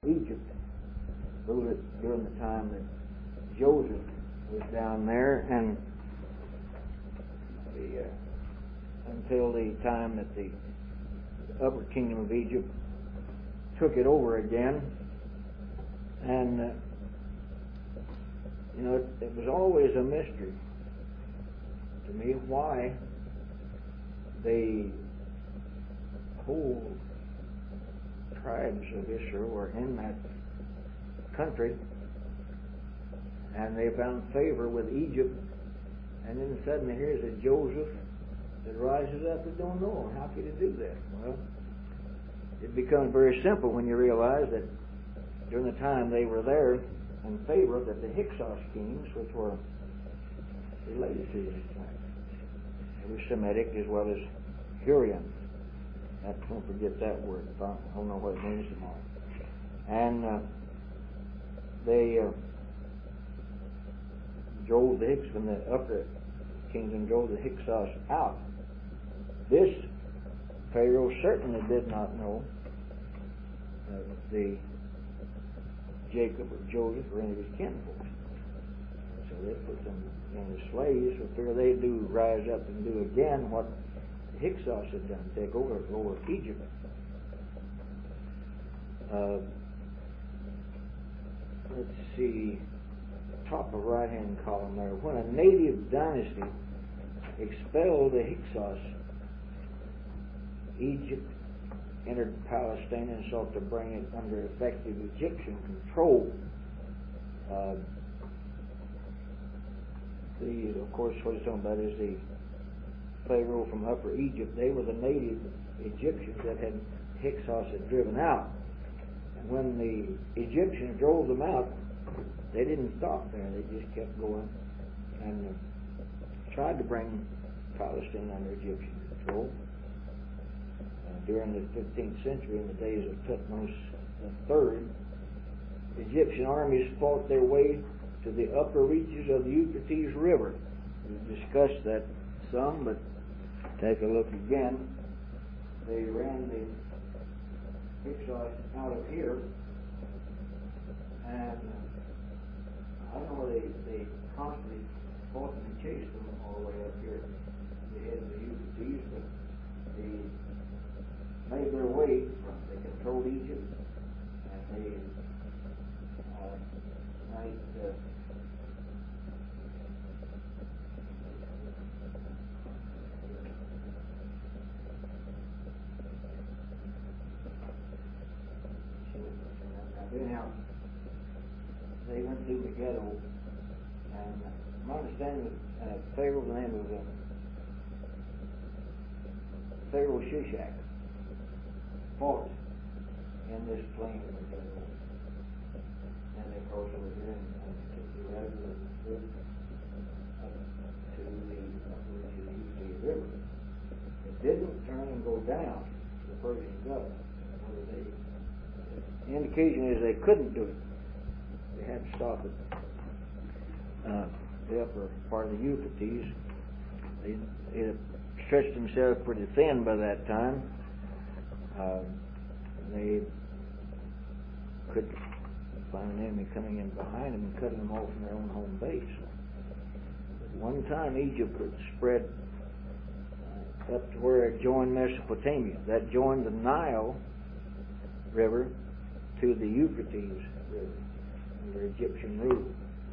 Egypt ruled it during the time that Joseph was down there, and until the time that the upper kingdom of Egypt took it over again. And it was always a mystery to me why the whole tribes of Israel were in that country, and they found favor with Egypt, and then suddenly here's a Joseph that rises up and don't know how could he do that. Well, it becomes very simple when you realize that during the time they were there in favor, that the Hyksos kings, which were related to them, they were Semitic as well as Hurrian. Don't forget that word. I don't know what it means tomorrow. And they drove the Hyksos from the upper kingdom, drove the Hyksos out. This Pharaoh certainly did not know the Jacob or Joseph or any of his kinfolk. So they put them in as slaves for fear they do rise up and do again what the Hyksos had done, take over Egypt. Let's see, top of right hand column there. When a native dynasty expelled the Hyksos, Egypt entered Palestine and sought to bring it under effective Egyptian control. Of course, what he's talking about is the Pharaoh from Upper Egypt. They were the native Egyptians that Hyksos had driven out. And when the Egyptians drove them out, they didn't stop there. They just kept going and tried to bring Palestine under Egyptian control. During the 15th century, in the days of Thutmose III, Egyptian armies fought their way to the upper reaches of the Euphrates River. We discussed that some, but take a look again. They ran the Hyksos out of here, and I know they constantly fought and chased them all the way up here to the head of the Euphrates, but they made their way from, they controlled Egypt, and they anyhow, they went through the ghetto, and my understanding was Pharaoh, the name of Pharaoh Shishak, fought in this plain of the ghetto. And they crossed over here and took the rest of the route up to the upper Euphrates River. It didn't turn and go down to the Persian Gulf. The indication is they couldn't do it. They had to stop at the upper part of the Euphrates. They had stretched themselves pretty thin by that time. They could find an enemy coming in behind them and cutting them off from their own home base. At one time, Egypt would spread up to where it joined Mesopotamia. That joined the Nile River to the Euphrates River under Egyptian rule.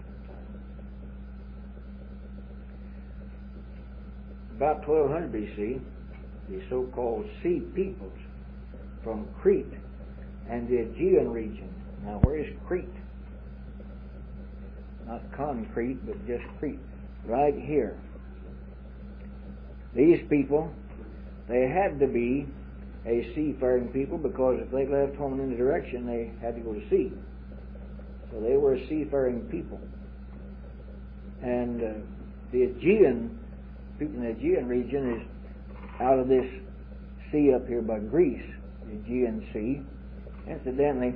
About 1200 BC, the so-called Sea peoples from Crete and the Aegean region. Now, where is Crete? Not concrete, but just Crete. Right here. These people, they had to be a seafaring people, because if they left home in any direction, they had to go to sea. So they were a seafaring people. And the Aegean, people in the Aegean region is out of this sea up here by Greece, the Aegean Sea. Incidentally,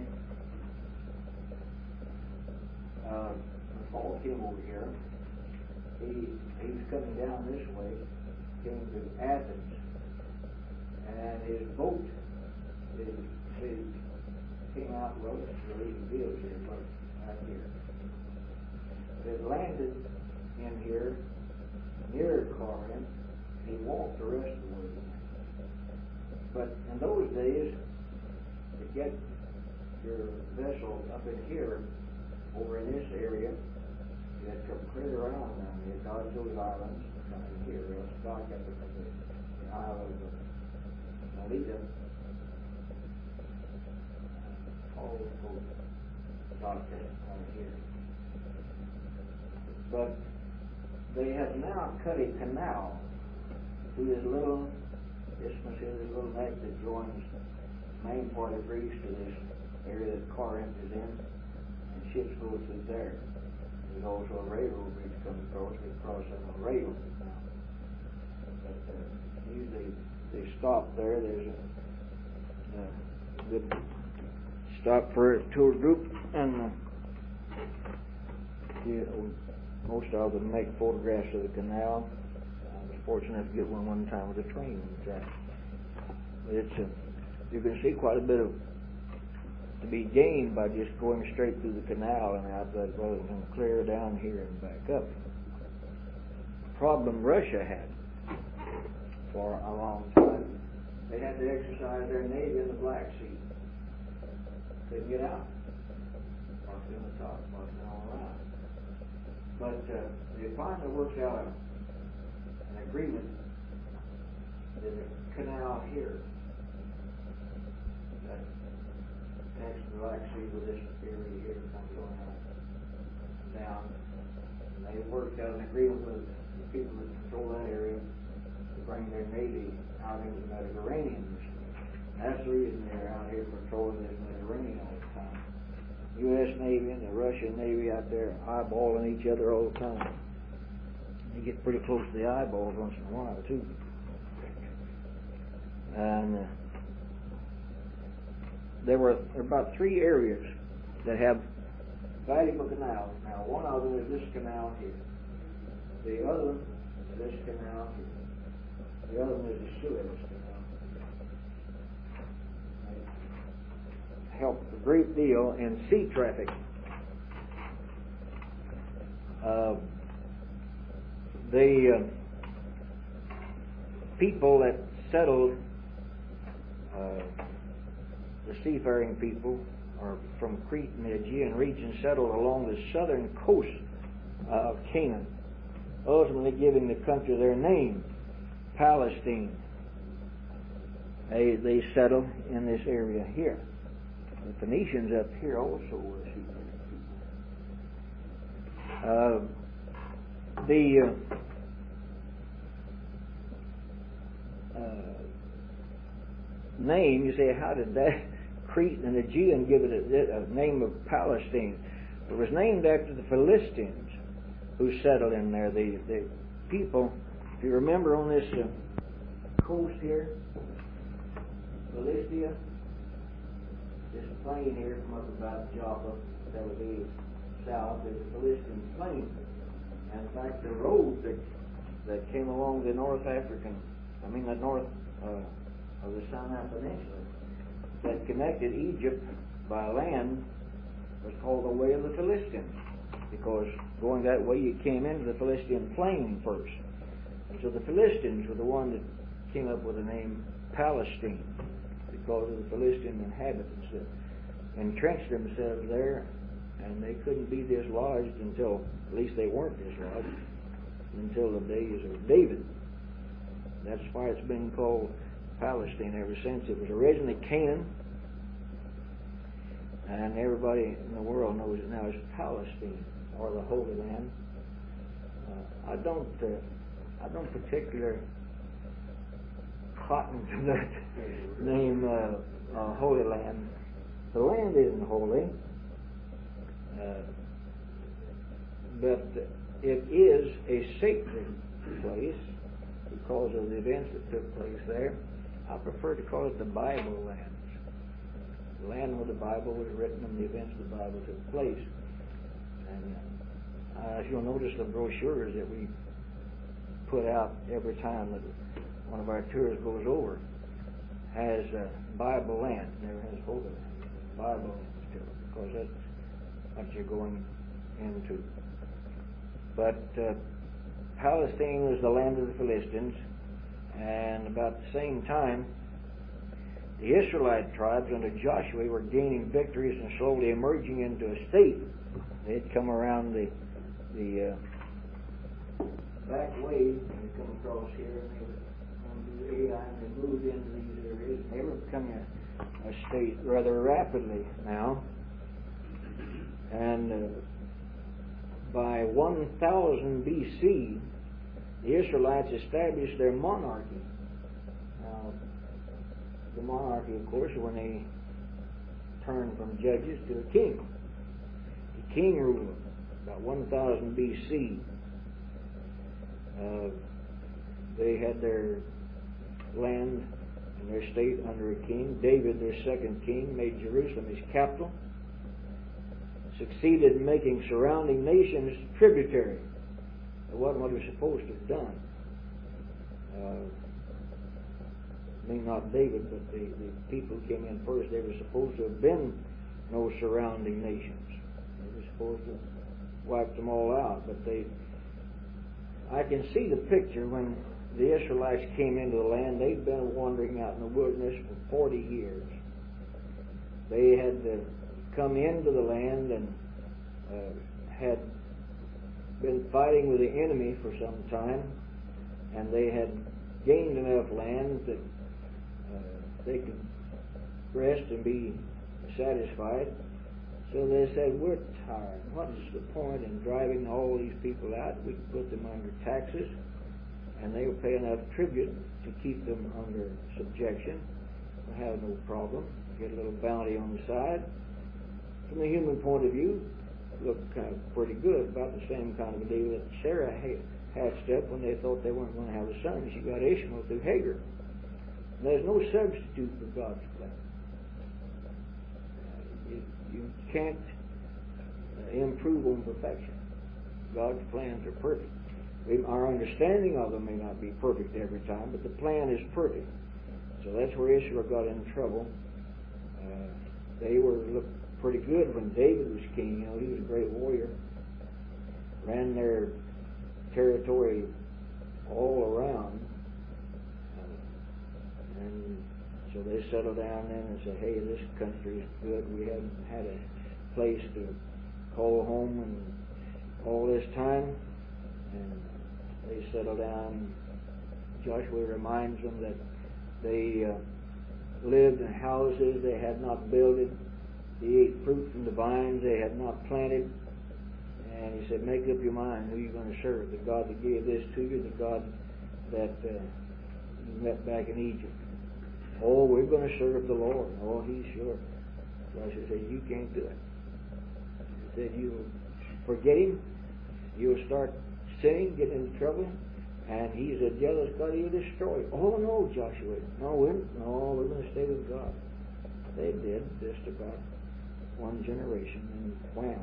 Paul came over here. He was coming down this way, came to Athens, and his boat, his came out, well, it's really revealed here, look, right here. It landed in here near Corinth, and he walked the rest of the way. But in those days, to get your vessel up in here, over in this area, you had to come clear around down here, dodge those islands, and come in here, else God got to come in the Isle of Melita. All those boats docked right here. But they have now cut a canal through this little isthmus here, this little neck that joins the main part of Greece to this area that Corinth is in, and ships go through there. There's also a railroad bridge comes across. They cross on a rail now. But usually they stop there. There's a good stop for a tour group, and most of them make photographs of the canal. I was fortunate to get one time with a train on the track. But it's you can see quite a bit of to be gained by just going straight through the canal and out that road and clear down here and back up. Problem Russia had for a long time, they had to exercise their navy in the Black Sea. Couldn't get out. Marked in the top, marked all around. But they finally worked out an agreement that the canal here that connects the Black Sea with this area here comes going out down. And they worked out an agreement with the people that control that area to bring their navy out into the Mediterranean. That's the reason they're out here patrolling this Mediterranean all the time. U.S. Navy and the Russian Navy out there eyeballing each other all the time. They get pretty close to the eyeballs once in a while, too. And there were about 3 areas that have valuable canals. Now, one of them is this canal here. The other one is this canal here. The other one is the Suez Canal. Helped a great deal in sea traffic. The people that settled, the seafaring people, are from Crete and the Aegean region, settled along the southern coast of Canaan, ultimately giving the country their name, Palestine. They settled in this area here. The Phoenicians up here also were seafaring people. Name, you say, how did that Crete and Aegean give it a name of Palestine? It was named after the Philistines who settled in there. The people, if you remember on this coast here, Philistia, this plain here from up about Joppa, that would be south, is the Philistine plain. And in fact, the road that came along the north of the Sinai Peninsula that connected Egypt by land was called the Way of the Philistines, because going that way you came into the Philistine plain first. And so the Philistines were the one that came up with the name Palestine, because of the Philistine inhabitants that entrenched themselves there, and they couldn't be dislodged until, at least they weren't dislodged, until the days of David. That's why it's been called Palestine ever since. It was originally Canaan, and everybody in the world knows it now as Palestine, or the Holy Land. I don't particularly cotton to that name, Holy Land. The land isn't holy, but it is a sacred place because of the events that took place there. I prefer to call it the Bible land. The land where the Bible was written and the events of the Bible took place. And as you'll notice, the brochures that we put out every time that one of our tours goes over has Bible land, never has Holy Land. Bible to it, because that's what you're going into. But Palestine was the land of the Philistines, and about the same time, the Israelite tribes under Joshua were gaining victories and slowly emerging into a state. They had come around the back way, and they come across here, and they were going to the Ai, and they moved into these areas, and they were becoming a state rather rapidly now. And by 1000 BC, the Israelites established their monarchy. Now, the monarchy, of course, when they turned from judges to a king. The king ruled about 1000 BC. They had their land and their state under a king. David, their second king, made Jerusalem his capital. Succeeded in making surrounding nations tributary. It wasn't what he was supposed to have done. I mean, not David, but the people who came in first, they were supposed to have been no surrounding nations. They were supposed to have wiped them all out. But I can see the picture when the Israelites came into the land. They'd been wandering out in the wilderness for 40 years. They had come into the land and had been fighting with the enemy for some time, and they had gained enough land that they could rest and be satisfied. So they said, we're tired. What is the point in driving all these people out? We can put them under taxes, and they'll pay enough tribute to keep them under subjection. We'll have no problem. Get a little bounty on the side. From the human point of view, it looked kind of pretty good, about the same kind of a deal that Sarah hatched up when they thought they weren't going to have a son. She got Ishmael through Hagar. And there's no substitute for God's plan. You can't improve on perfection. God's plans are perfect. Our understanding of them may not be perfect every time, but the plan is perfect. So that's where Israel got in trouble. They looked pretty good when David was king. You know, he was a great warrior. Ran their territory all around. And so they settled down then and said, hey, this country is good. We haven't had a place to call home in all this time. And they settled down. Joshua reminds them that they lived in houses they had not builded. They ate fruit from the vines they had not planted. And he said, make up your mind who you're going to serve. The God that gave this to you, the God that you met back in Egypt. Oh, we're going to serve the Lord. Oh, he's sure. Joshua said, you can't do it. He said, you'll forget him. You'll start sinning, get into trouble. And he's a jealous God, he'll destroy you. Oh, no, Joshua. No, we're going to stay with God. They did just about one generation, and wham.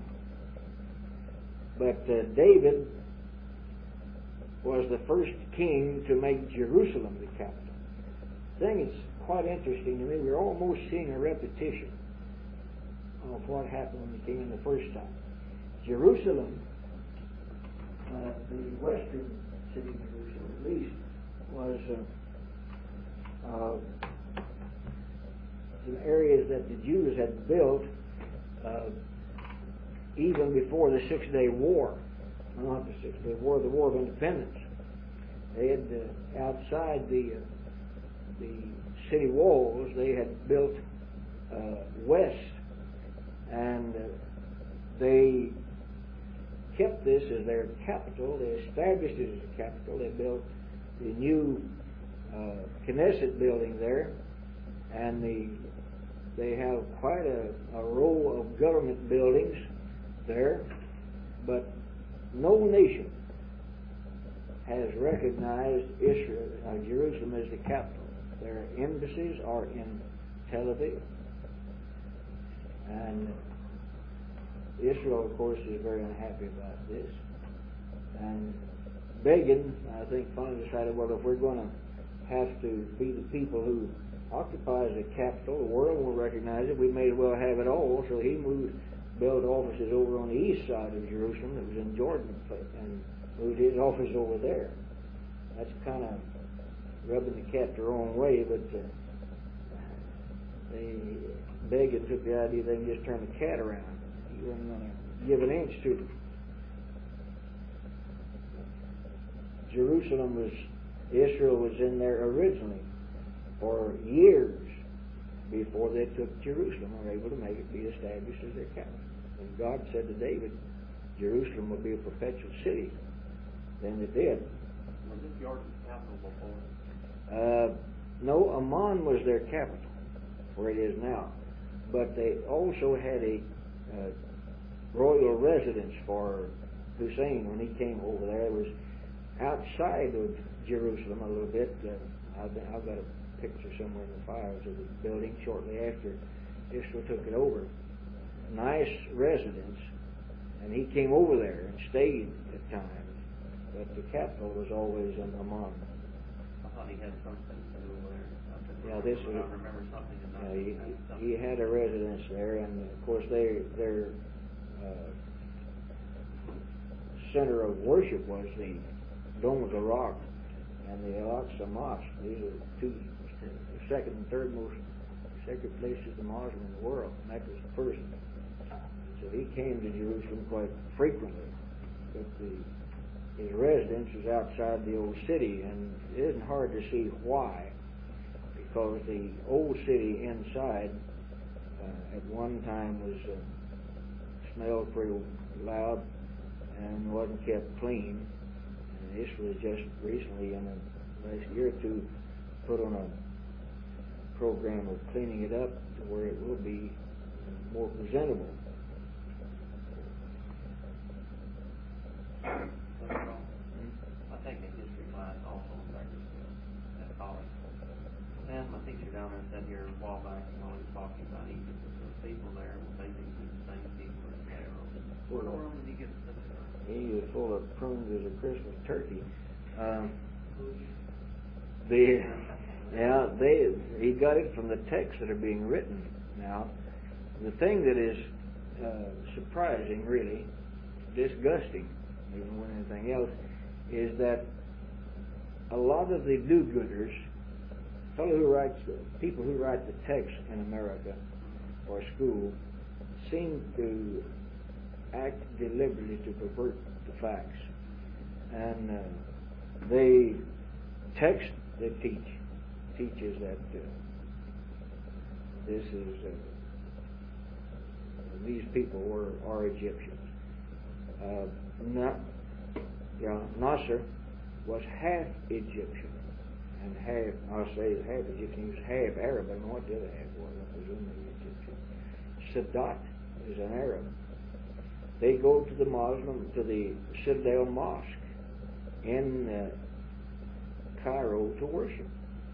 But David was the first king to make Jerusalem the capital. I think it's quite interesting to me. We're almost seeing a repetition of what happened when he came in the first time. Jerusalem, the western city of Jerusalem at least, was some areas that the Jews had built even before the 6-Day War. No, not the 6-Day War, the War of Independence. They had outside the city walls, they had built west, and they kept this as their capital. They established it as a capital. They built the new Knesset building there, and they have quite a row of government buildings there, but no nation has recognized Jerusalem as the capital. Their embassies are in Tel Aviv. And Israel, of course, is very unhappy about this. And Begin, I think, finally decided, well, if we're going to have to be the people who occupies the capital, the world won't recognize it. We may as well have it all. So he built offices over on the east side of Jerusalem. It was in Jordan, and moved his office over there. That's kind of rubbing the cat the wrong way, but they Begin took the idea they can just turn the cat around. He wasn't going to give an inch to them. Israel was in there originally for years before they took Jerusalem and were able to make it be established as their capital. And God said to David, Jerusalem will be a perpetual city. Then it did. Was this Jordan's capital before? No, Amman was their capital, where it is now. But they also had a royal residence for Hussein when he came over there. It was outside of Jerusalem a little bit. I've got a picture somewhere in the files of the building shortly after Israel took it over. Nice residence, and he came over there and stayed at times. But the capital was always in Amman. I thought he had something to do there. Yeah, this is. I remember something. He had a residence there, and of course their center of worship was the Dome of the Rock and the Al-Aqsa Mosque. These are the second and third most sacred places to Muslims in the world. Mecca's the first. So he came to Jerusalem quite frequently, but his residence was outside the old city, and it isn't hard to see why. Because the old city inside at one time was smelled pretty loud and wasn't kept clean. And this was just recently, in the last year or two, put on a program of cleaning it up to where it will be more presentable. I take a history class also in Bakersfield at college. And my teacher down there said here a while back while he was talking about Egypt, the people there were basically the same people as Pharaoh. Where in the world did he get such a... He was full of prunes as a Christmas turkey. He got it from the texts that are being written now. The thing that is surprising, really, disgusting, even more than anything else, is that a lot of the do-gooders, people who write the text in America or school, seem to act deliberately to pervert the facts. And the text they teaches that this is these people are Egyptians. Nasser was half Egyptian. And half Egyptian, he was half Arab. I don't know what the other half was. I presume they were Egyptian. Sadat is an Arab. They go to the Citadel Mosque in Cairo to worship.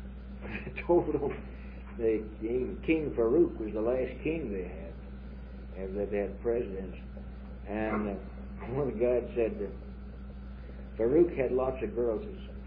The King Farouk was the last king they had, as they had presidents. And one of the guys said that Farouk had lots of girls.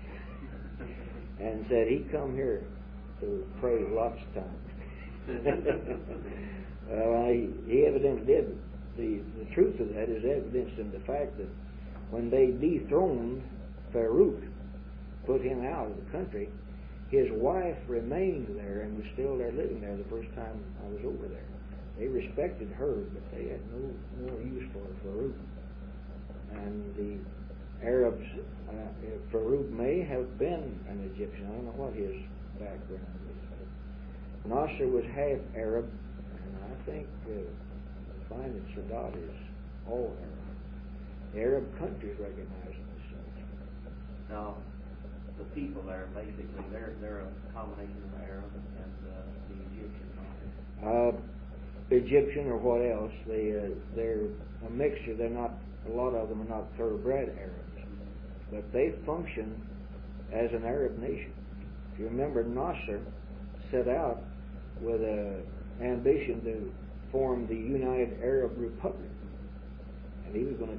And said he'd come here to pray lots of times. Well, he evidently did. The truth of that is evidenced in the fact that when they dethroned Farouk, put him out of the country, his wife remained there and was still there living there the first time I was over there. They respected her, but they had no more use for Farouk. And the Arabs, Farouk may have been an Egyptian. I don't know what his background is. Nasser was half Arab, and I think we find that Sadat is all Arab. The Arab countries recognize him as such. Now, the people there, basically, they're a combination of Arab and the Egyptian. Egyptian or what else? They're a mixture. A lot of them are not thoroughbred Arabs. But they function as an Arab nation. If you remember, Nasser set out with an ambition to form the United Arab Republic. And he was going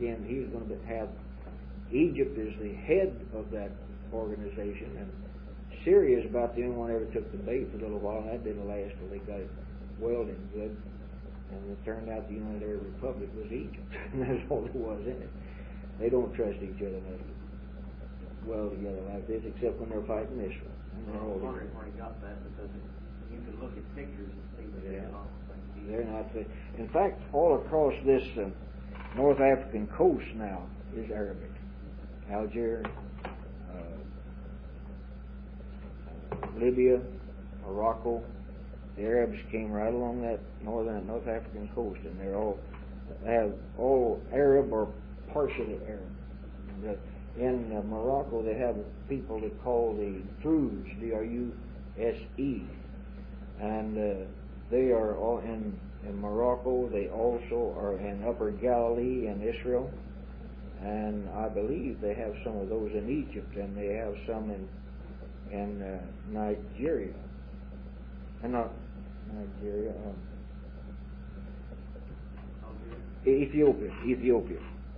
to have Egypt as the head of that organization and Syria is about the only one that ever took the bait for a little while, and that didn't last till they got it welded good. And it turned out the United Arab Republic was Egypt. And that's all there was in it. They don't trust each other enough to weld together like this, except when they're fighting Israel. And I was wondering where he got that, because you can look at pictures and see that they're not the same. They're not. In fact, all across this North African coast now is Arabic. Algeria, Libya, Morocco. The Arabs came right along that North African coast, and they have all Arab or partially Arab. In Morocco, they have people that call the Druze, D-R-U-S-E, and they are all in Morocco. They also are in Upper Galilee and Israel, and I believe they have some of those in Egypt, and they have some in Nigeria. And not Nigeria, Ethiopia.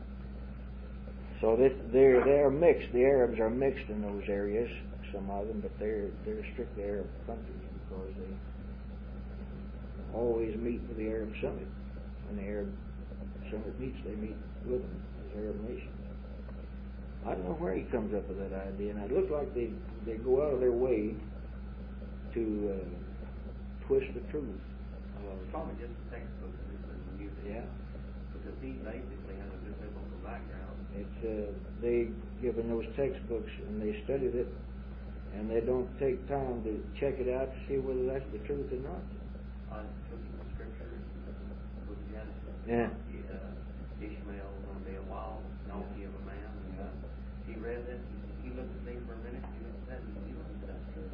So they are mixed. The Arabs are mixed in those areas, some of them, but they're strictly Arab countries because they always meet with the Arab Summit. When the Arab Summit meets, they meet with them as Arab nations. I don't know where he comes up with that idea, and it looks like they go out of their way to twist the truth. Probably just the textbook that he's been using. Yeah. Because he basically has a good biblical background. It's they given those textbooks and they studied it, and they don't take time to check it out to see whether that's the truth or not. I took the scriptures, book of Genesis. Yeah. Ishmael was going to be a wild donkey of a man. And, he read it. He looked at me for a minute. He looked at me. You don't that's true.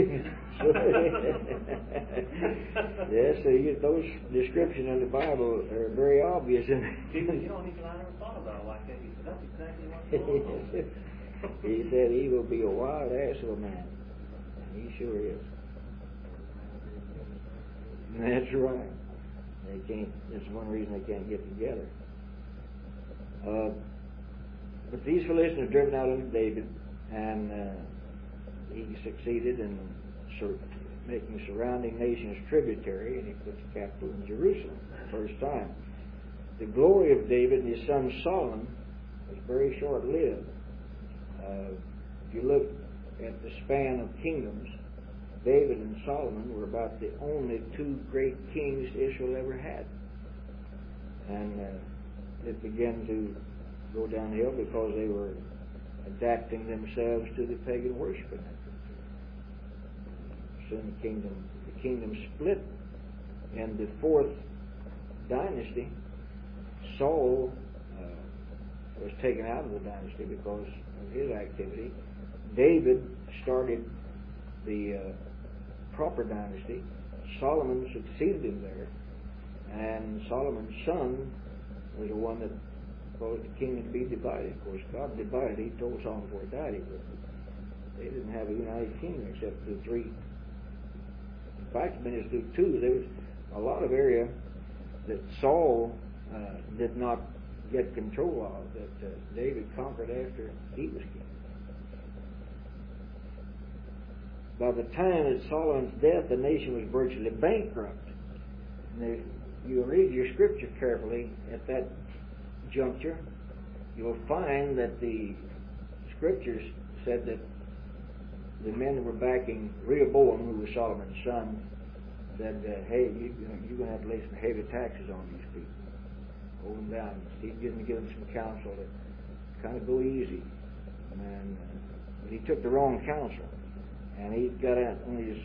Yes, those descriptions in the Bible are very obvious. You know, he said, I never thought about it like that. He said, that's exactly what's going on. He said he will be a wild ass of a man. And he sure is. That's right. They can't. That's one reason they can't get together. But these Philistines are driven out under David, and he succeeded in making surrounding nations tributary, and he puts the capital in Jerusalem the first time. The glory of David and his son Solomon was very short-lived. If you look at the span of kingdoms, David and Solomon were about the only two great kings Israel ever had. And it began to go downhill because they were adapting themselves to the pagan worship in that country. Soon the kingdom split. In the fourth dynasty, Saul was taken out of the dynasty because of his activity. David started the proper dynasty. Solomon succeeded him there, and Solomon's son was the one that caused the kingdom to be divided. Of course, God divided. He told Solomon before he died he would. They didn't have a united kingdom except through three. In fact, it's through two. There was a lot of area that Saul did not get control of, that David conquered after he was king. By the time of Solomon's death, the nation was virtually bankrupt. And if you read your scripture carefully at that juncture, you'll find that the scriptures said that the men that were backing Rehoboam, who was Solomon's son, said, hey, you're going to have to lay some heavy taxes on these people. Hold them down. He's going to give them some counsel to kind of go easy. And but he took the wrong counsel. And he got out on his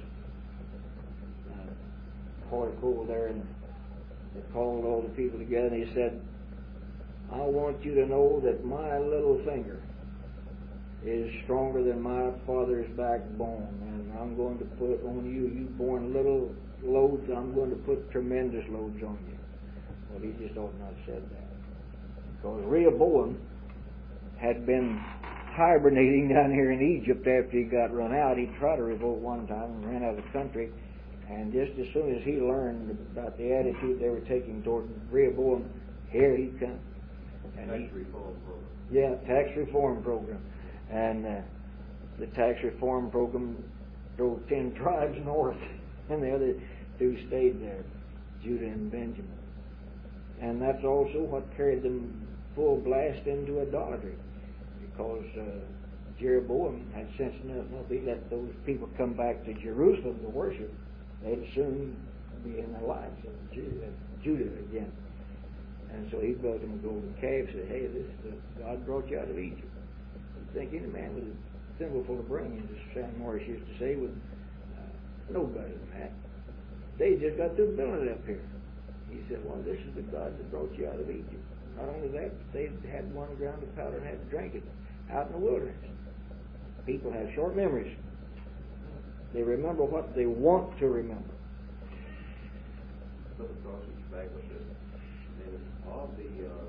portico there, and they called all the people together, and he said, I want you to know that my little finger is stronger than my father's backbone, and I'm going to put on you born little loads, I'm going to put tremendous loads on you. Well, he just ought not have said that. Because Rehoboam had been hibernating down here in Egypt after he got run out. He tried to revolt one time and ran out of the country, and just as soon as he learned about the attitude they were taking toward Rehoboam, here he come. Tax reform program. Yeah, tax reform program. And the tax reform program drove 10 tribes north, and the other 2 stayed there, Judah and Benjamin. And that's also what carried them full blast into idolatry, because Jeroboam had sense enough, if he let those people come back to Jerusalem to worship, they'd soon be in the lives of Judah again. And so he built them a golden calf, said, hey, this is God brought you out of Egypt. You'd think any man with a thimble full of brains, as Sam Morris used to say, would know better than that. They just got through building it up here. He said, well, this is the God that brought you out of Egypt. Not only that, but they had 1 ground of powder and had to drink it out in the wilderness. People have short memories. They remember what they want to remember. Brother Cross was back with this. And all the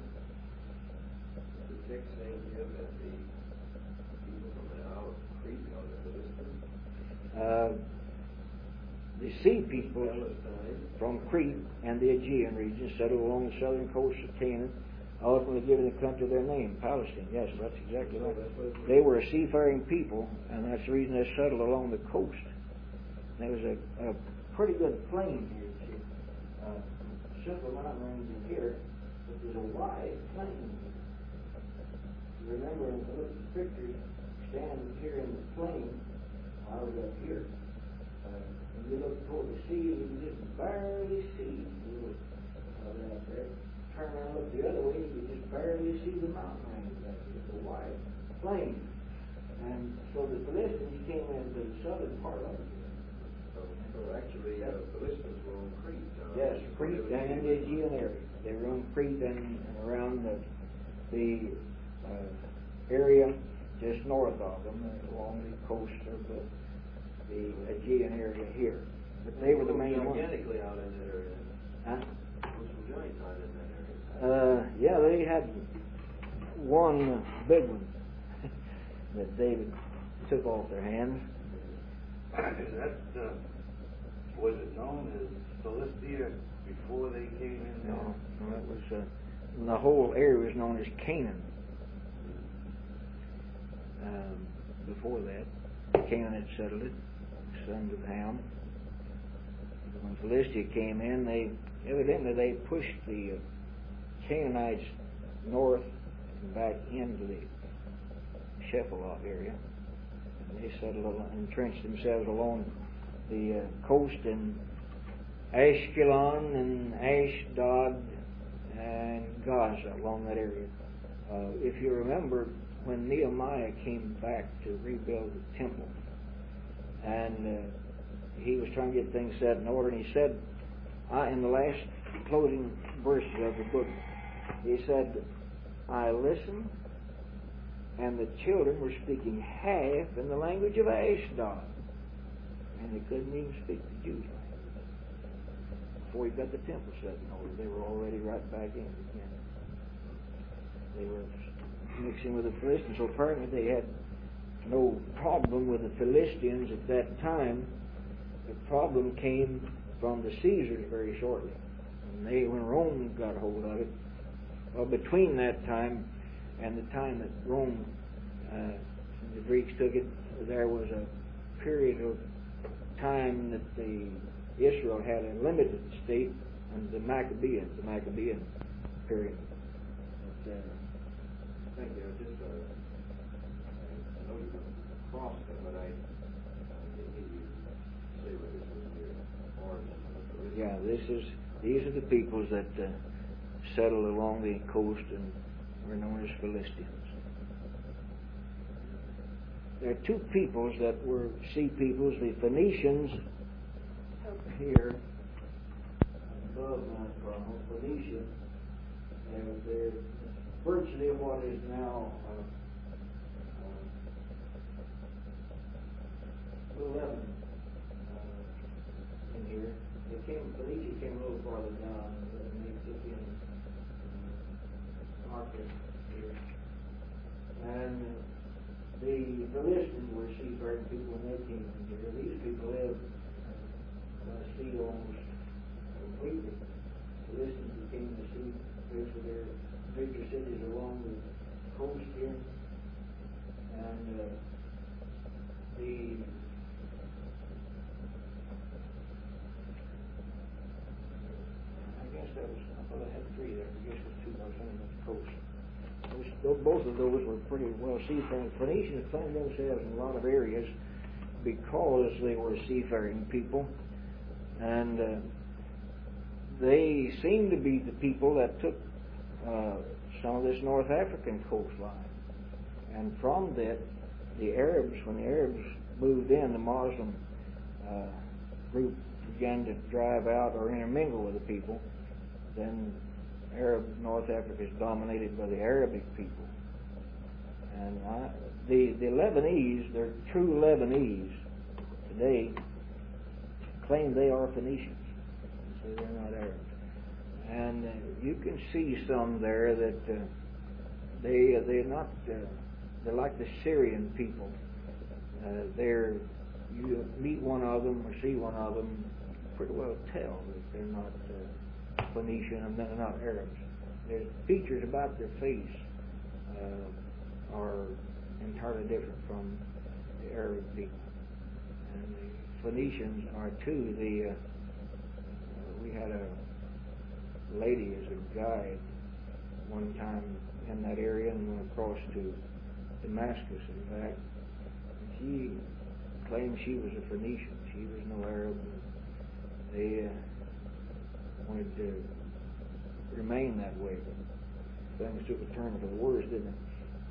text saying here that the people from the Isle of Crete are the Philistines. The sea people from Crete and the Aegean region settled along the southern coast of Canaan, ultimately giving the country their name, Palestine. Yes, that's exactly right. They were a seafaring people, and that's the reason they settled along the coast. There was a pretty good plain here, you see. Simple mountain range in here, but there's a wide plain. You remember, in the little picture, standing here in the plain, I was up here. When you look toward the sea, you can just barely see the little out there. Turn around and look the other way, you can just barely see the mountain range. It's a wide plain. And so the Philistines came into the southern part of it. So actually, the Philistines were on Crete. Yes, Crete and in the Aegean area. They were on Crete and around the area just north of them, along the coast of the Aegean area here. But they were the main ones. Gigantically out in that area. Huh? There was some giants out in that area. Yeah, they had one big one that David took off their hands. That was it known as Philistia before they came in there? No, that was the whole area was known as Canaan. Before that, Canaan had settled it, sons of Ham. When Philistia came in, they pushed the Canaanites north and back into the Shephelah area. And they settled, entrenched themselves along the coast in Ashkelon and Ashdod and Gaza, along that area. If you remember, when Nehemiah came back to rebuild the temple, and he was trying to get things set in order, and he said, in the last closing verses of the book, he said, I listened, and the children were speaking half in the language of Ashdod, and they couldn't even speak the Jews' language. Before he got the temple set in order, they were already right back in it again. They were mixing with the Philistines, so apparently they had no problem with the Philistines at that time. The problem came from the Caesars very shortly. When Rome got hold of it, well, between that time and the time that Rome, the Greeks took it, there was a period of time that Israel had a limited state under the Maccabean period. But, I think just I know you crossed them, but I didn't hear you say what this was your origin of the Philistines. these are the peoples that settled along the coast and were known as Philistines. There are 2 peoples that were sea peoples, the Phoenicians up here above Mount Carmel, Phoenicia, and they're virtually what is now Lebanon in here. Phoenicia came a little farther down, and they took in Marcus here. And the Philistines were seafaring people when they came in here. These people lived by the sea almost completely. Philistines became the sea, with their major cities along the coast here. And the both of those were pretty well seafaring. Phoenicians claimed themselves in a lot of areas because they were seafaring people, and they seemed to be the people that took some of this North African coastline. And from that, the Arabs, when the Arabs moved in, the Muslim group began to drive out or intermingle with the people. Then North Africa is dominated by the Arabic people. And the Lebanese, they're true Lebanese today, claim they are Phoenicians. Say they're not Arabs. And you can see some there that they're not, they're like the Syrian people. You meet one of them or see one of them, pretty well tell that they're not Phoenician and they're not Arabs. There's features about their face are entirely different from the Arab people. And the Phoenicians are too. We had a lady as a guide one time in that area and went across to Damascus, in fact. And she claimed she was a Phoenician. She was no Arab. They wanted to remain that way. Things took a turn for the worse, didn't it?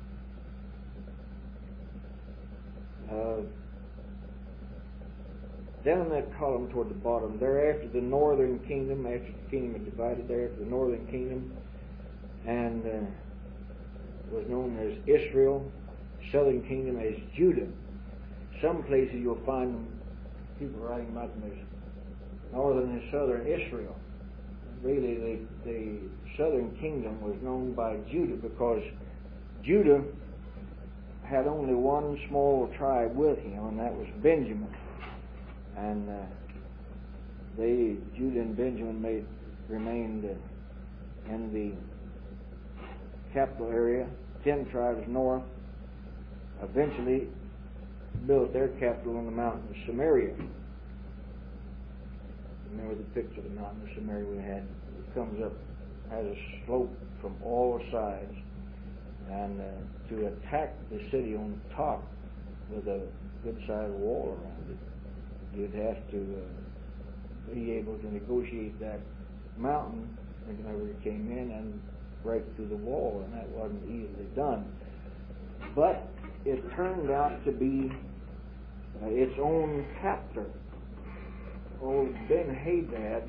Down that column toward the bottom, thereafter the northern kingdom, after the kingdom had divided, thereafter the northern kingdom, and was known as Israel, southern kingdom as Judah. Some places you'll find people writing about them as northern and southern Israel. Really, the southern kingdom was known by Judah because Judah had only one small tribe with him, and that was Benjamin. And Judah and Benjamin remained in the capital area. 10 tribes north eventually built their capital on the mountain of Samaria. Remember the picture of the mountain of Samaria we had? It comes up, has a slope from all sides, and to attack the city on top with a good-sized wall around it, you'd have to be able to negotiate that mountain whenever it came in and break through the wall, and that wasn't easily done. But it turned out to be its own captor. Old Ben-Hadad,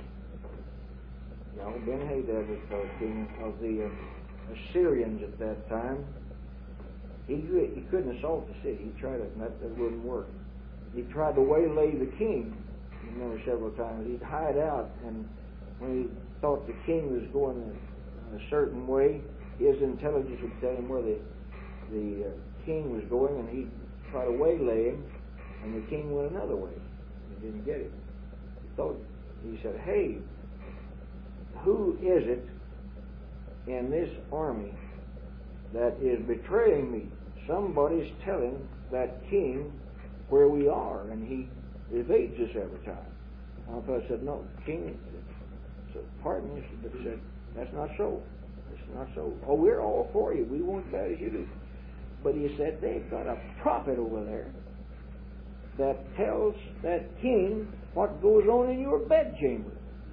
Ben-Hadad was the king of the Assyrians at that time. He couldn't assault the city. He tried it, and that wouldn't work. He tried to waylay the king. You remember several times. He'd hide out, and when he thought the king was going a certain way, his intelligence would tell him where the king was going, and he'd try to waylay him, and the king went another way. He didn't get it. He said, "Hey, who is it in this army that is betraying me? Somebody's telling that king where we are, and he evades us every time." I said, "No, king." So, pardon me, but he said, "That's not so. That's not so. Oh, we're all for you. We want as bad as you do." But he said, "They've got a prophet over there that tells that king what goes on in your bedchamber."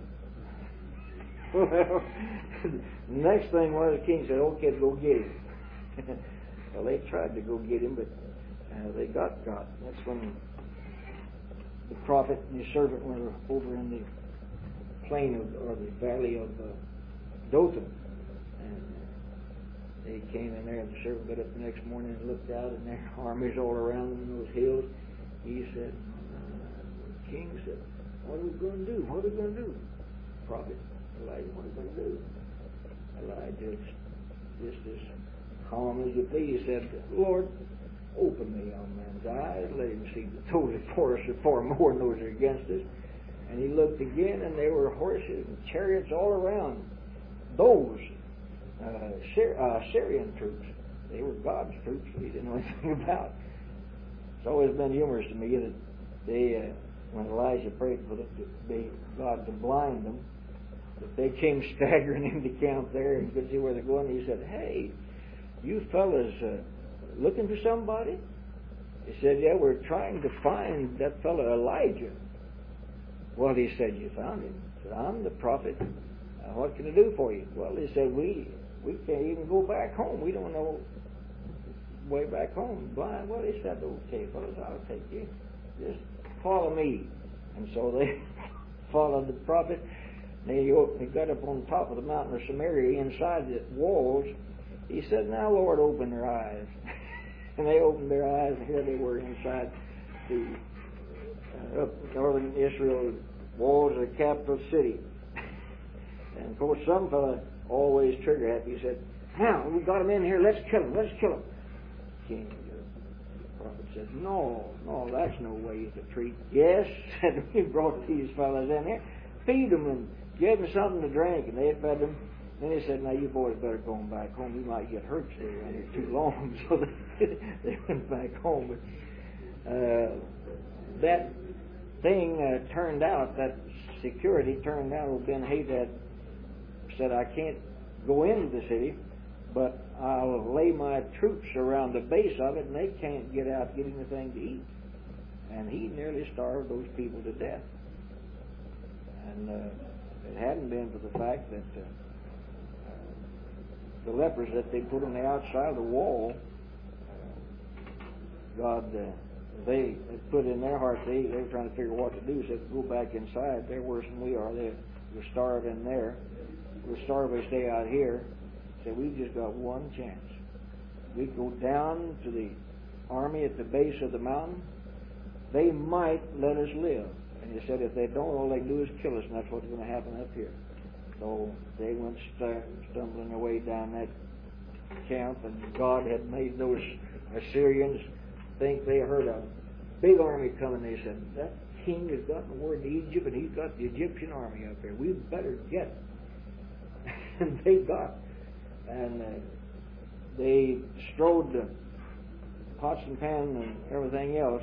Well, the next thing was the king said, "Okay, go get him." Well, they tried to go get him, but they got. That's when the prophet and his servant were over in the plain or the valley of Dothan. And they came in there, and the servant got up the next morning and looked out, and there were armies all around them in those hills. He said, the king said, "What are we going to do? What are we going to do?" Prophet Elijah, "What are we going to do?" Elijah, just as calm as you please, said, "Lord, open the young man's eyes, let him see that those are for us are far more than those are against us." And he looked again, and there were horses and chariots all around those Syrian troops. They were God's troops he didn't know anything about. It's always been humorous to me that they, when Elijah prayed for God to blind them, that they came staggering into camp there and could see where they're going. He said, "Hey, you fellas looking for somebody? He said, yeah, we're trying to find that fellow Elijah. Well, he said, you found him. He said, I'm the prophet. What can I do for you? Well, he said, we can't even go back home. We don't know way back home. Blind. Well, he said, okay, fellas, I'll take you. Just follow me. And so they followed the prophet. They got up on top of the mountain of Samaria, inside the walls. He said, now, Lord, open their eyes. And they opened their eyes, and here they were inside the up northern Israel walls of the capital city. And of course, some fella always trigger happy. He said, now, we got him in here, let's kill him. King, the prophet said, no, that's no way to treat. Yes, said, we brought these fellas in here, feed them and give them something to drink, and they fed them. Then he said, now you boys better go back home. You might get hurt staying around here too long. So they went back home. But that thing turned out, that security turned out, Ben-Hadad said, I can't go into the city, but I'll lay my troops around the base of it, and they can't get out to get anything to eat. And he nearly starved those people to death. And it hadn't been for the fact that the lepers that they put on the outside of the wall, God, they put in their heart, they were trying to figure what to do. Said, go back inside. They're worse than we are. We're starving there. We're starved if we stay out here. Said, we've just got one chance. We go down to the army at the base of the mountain. They might let us live. And he said, if they don't, all they do is kill us, and that's what's going to happen up here. So they went stumbling their way down that camp, and God had made those Assyrians think they heard a big army coming. They said, that king has gotten word to Egypt, and he's got the Egyptian army up there. We better get. And they got. And they strode the pots and pans and everything else.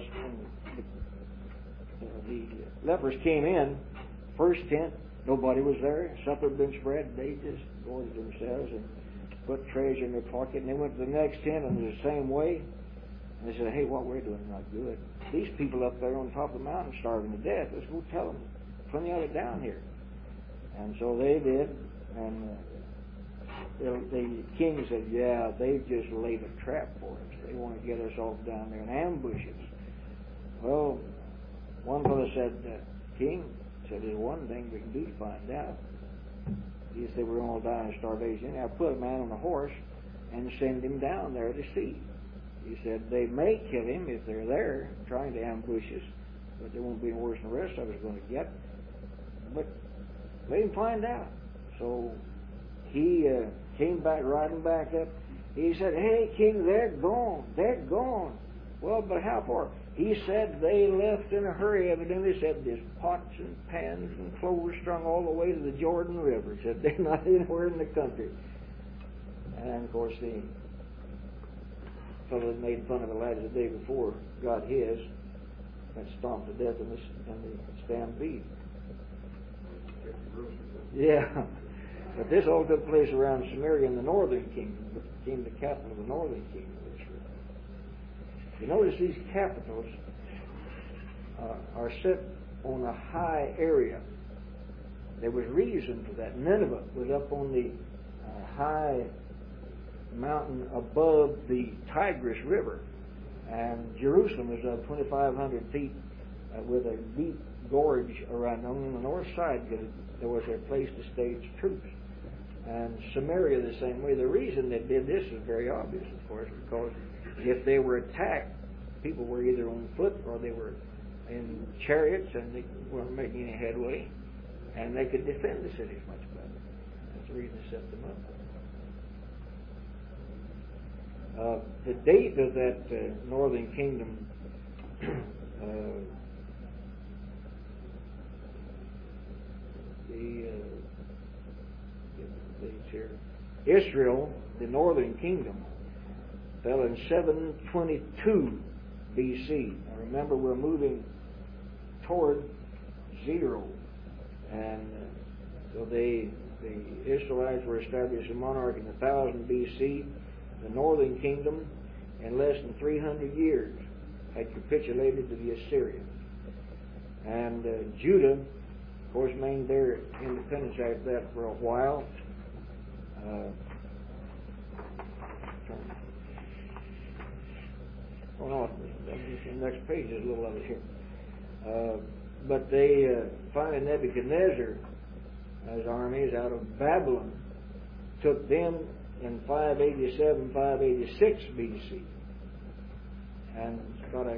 And the lepers came in, first tent. Nobody was there. Supper had been spread. They just gorged themselves and put treasure in their pocket. And they went to the next tent, and it was the same way. And they said, hey, what we're doing is not good. These people up there on top of the mountain starving to death. Let's go tell them. Plenty of it down here. And so they did. And the king said, yeah, they've just laid a trap for us. They want to get us off down there and ambush us. Well, one fellow said, King, said, there's one thing we can do to find out. He said, we're all dying of starvation. Now put a man on a horse and send him down there to see. He said, they may kill him if they're there trying to ambush us, but they won't be any worse than the rest of us going to get. But let him find out. So he came back, riding back up. He said, hey, King, they're gone. They're gone. Well, but how far? He said they left in a hurry. Evidently said there's pots and pans and clothes strung all the way to the Jordan River. He said they're not anywhere in the country. And of course the fellow that made fun of Elijah the day before got his, got stomped to death in the stampede. Yeah. But this all took place around Samaria in the northern kingdom, which became the capital of the northern kingdom of Israel. You notice these capitals are set on a high area. There was reason for that. Nineveh was up on the high mountain above the Tigris River, and Jerusalem was up 2,500 feet with a deep gorge around. On the north side, there was a place to stage troops. And Samaria the same way. The reason they did this is very obvious, of course, because if they were attacked, people were either on foot or they were in chariots and they weren't making any headway, and they could defend the cities much better. That's the reason they set them up. The date of that northern kingdom Israel, the northern kingdom, fell in 722 BC. Now remember, we're moving toward zero. And so the Israelites were established a monarch in 1000 BC. the northern kingdom, in less than 300 years, had capitulated to the Assyrians. And Judah, of course, maintained their independence after that for a while. Oh no, the next page is a little of it here. But they finally Nebuchadnezzar, his armies out of Babylon, took them in 587, 586 BC. And it's about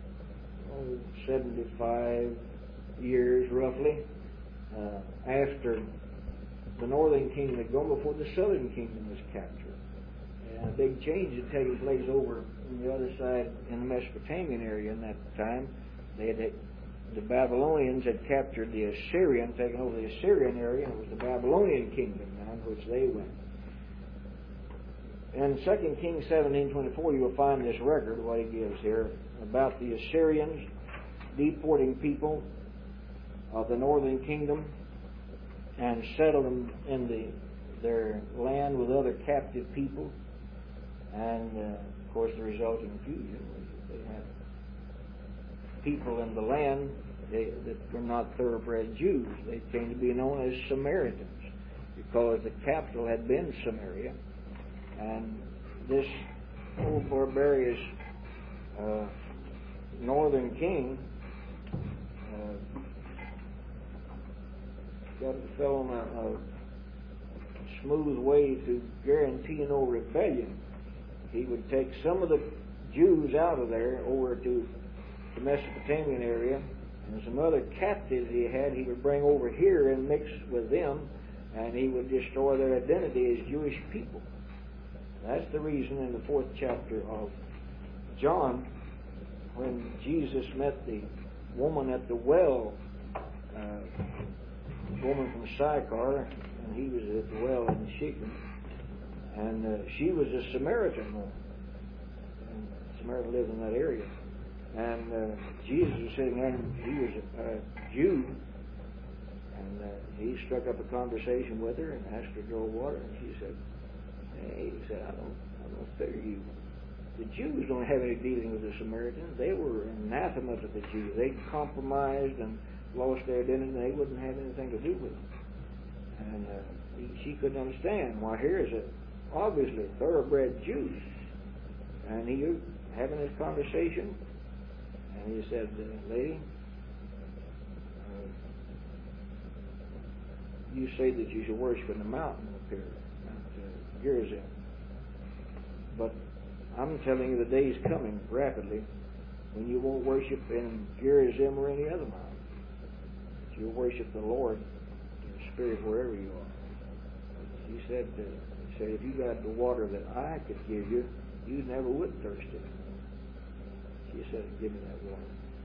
75 years roughly after the northern kingdom had gone, before the southern kingdom was captured. And a big change had taken place over on the other side in the Mesopotamian area in that time. The Babylonians had captured the Assyrian, taken over the Assyrian area, and it was the Babylonian kingdom now in which they went. In 2 Kings 17:24, you will find this record, what he gives here, about the Assyrians deporting people of the northern kingdom and settled them in their land with other captive people. And, of course, the resulting confusion was that they had people in the land that were not thoroughbred Jews. They came to be known as Samaritans because the capital had been Samaria. And this old barbarous northern king fell on a smooth way to guarantee no rebellion. He would take some of the Jews out of there over to the Mesopotamian area, and some other captives he would bring over here and mix with them, and he would destroy their identity as Jewish people. That's the reason in the 4th chapter of John, when Jesus met the woman at the well, woman from Sychar, and he was at the well in Shechem, and she was a Samaritan woman. And Samaritan lived in that area. And Jesus was sitting there, and he was a Jew, and he struck up a conversation with her and asked her to draw water, and she said, "Hey," he said, I don't figure you. The Jews don't have any dealing with the Samaritans. They were anathema to the Jews. They compromised and lost their identity, and they wouldn't have anything to do with them. And she couldn't understand. Why, here is obviously thoroughbred Jews. And he was having this conversation, and he said, "Lady, you say that you should worship in the mountain up here, Mount Gerizim. But I'm telling you the day is coming rapidly when you won't worship in Gerizim or any other mountain. You'll worship the Lord in spirit wherever you are." He said, if you got the water that I could give you, you never would thirst it. She said, "Give me that water."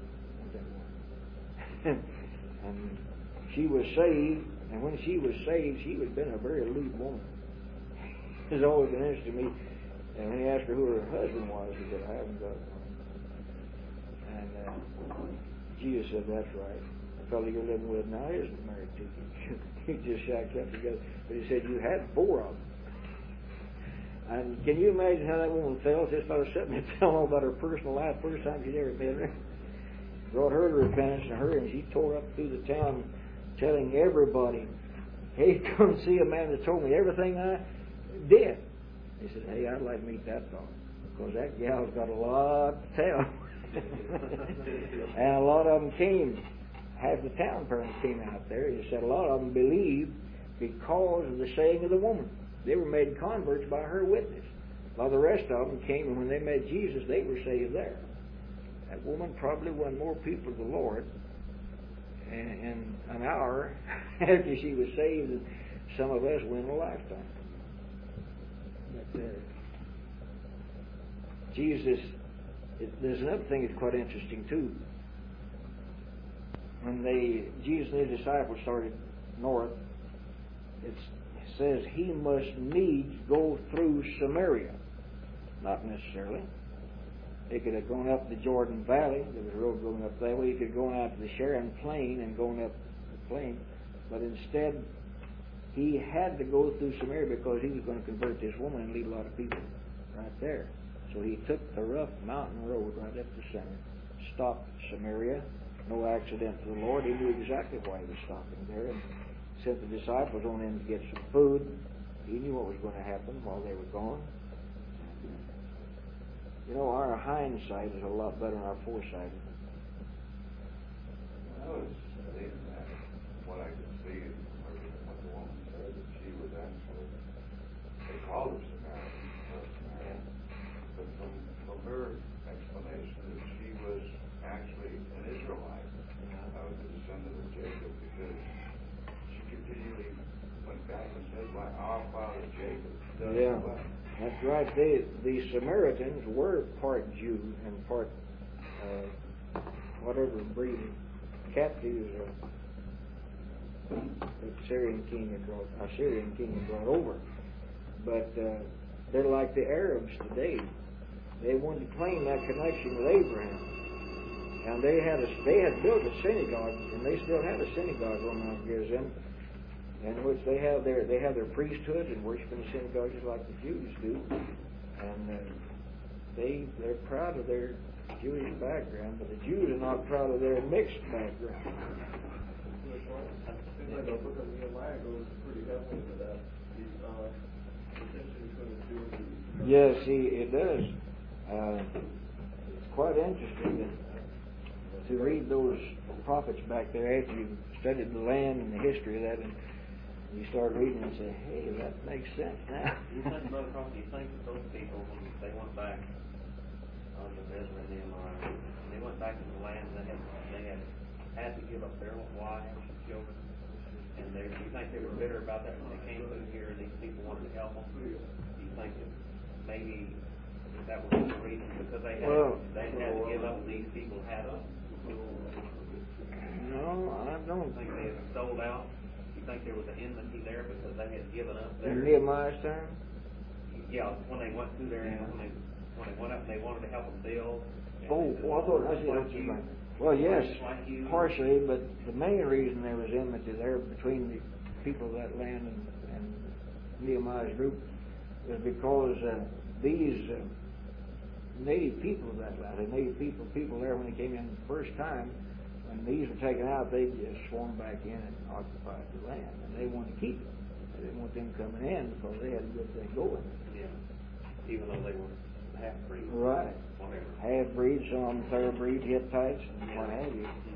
I want that water. And she was saved, and when she was saved, she had been a very lewd woman. It's always been interesting to me. And when he asked her who her husband was, she said, "I haven't got one." And Jesus said, "That's right. The fellow you're living with now isn't married to you." He just shacked up together. But he said, "You had 4 of them." And can you imagine how that woman felt? Just started sitting there telling all about her personal life, first time she'd ever met her. Brought her to repentance, and she tore up through the town telling everybody, "Hey, come see a man that told me everything I did." He said, "Hey, I'd like to meet that fellow, because that gal's got a lot to tell." And a lot of them came. Half the town parents came out there. He said a lot of them believed because of the saying of the woman. They were made converts by her witness. While the rest of them came, and when they met Jesus, they were saved there. That woman probably won more people to the Lord in an hour after she was saved than some of us win in a lifetime. But Jesus, there's another thing that's quite interesting too. When Jesus and his disciples started north, it says he must needs go through Samaria. Not necessarily. He could have gone up the Jordan Valley. There was a road going up that way. He could have gone out to the Sharon Plain and gone up the plain. But instead, he had to go through Samaria because he was going to convert this woman and lead a lot of people right there. So he took the rough mountain road right up the center, stopped Samaria, no accident to the Lord. He knew exactly why he was stopping there, and sent the disciples on in to get some food. He knew what was going to happen while they were gone. You know, our hindsight is a lot better than our foresight. I was thinking that, what I could see, what the woman said, that she was actually, they called her Samaritan, but from her explanation, that she was actually an Israelite, the descendant of Jacob, because she continually went back and said, "Why our father Jacob does Yeah, what?" that's right. The Samaritans were part Jew and part whatever breed, captives the Assyrian king had brought over. But they're like the Arabs today. They wanted to claim that connection with Abraham, and they had built a synagogue, and they still have a synagogue on Mount Gerizim, in which they have their priesthood and worship in the synagogues like the Jews do, and they're proud of their Jewish background, but the Jews are not proud of their mixed background. Seems like the book of Nehemiah goes pretty heavily into that. Distinction between the Jew and the Yes, it does. It's quite interesting to read those prophets back there after you've studied the land and the history of that, and you start reading and say, "Hey, that makes sense now." You think, Brother Crosby, you think that those people, when they went back under Ezra and Nehemiah, when they went back to the land, they had to give up their wives and children, and you think they were bitter about that when they came through here and these people wanted to help them? Do you think that maybe that was the reason, because they had to give up, and these people had them? No, I don't Think they had sold out? You think there was an enmity there because they had given up their... In Nehemiah's time? Yeah, when they went through there, Yeah. when they went up and they wanted to help them build. and Oh, they said, well, I thought I see what you meant. Well, yes, like you. partially, but the main reason there was enmity there between the people of that land and Nehemiah's group was because these native people of that land, the native people there when they came in the first time, when these were taken out, they just swarmed back in and occupied the land, and they wanted to keep it. They didn't want them coming in because they had a good thing going. Yeah, even though they were half-breed. Right. Whatever. Half-breed, some of them thoroughbreed Hittites and what have you.